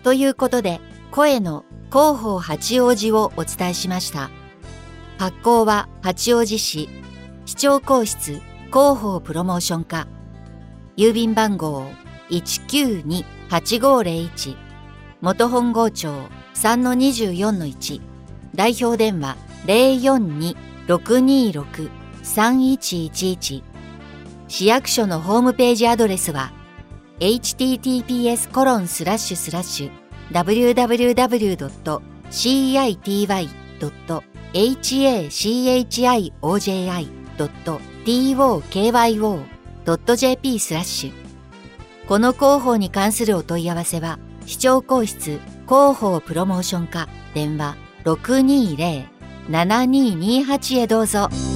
ということで、声の広報八王子をお伝えしました。発行は八王子市市長公室広報プロモーション課。郵便番号 192-8501。元本郷町 3-24-1。代表電話 042-626-3111。市役所のホームページアドレスは https://www.city.hachioi.tokyo.jp/。この広報に関するお問い合わせは、市長公室広報プロモーション課電話 620-7228 へどうぞ。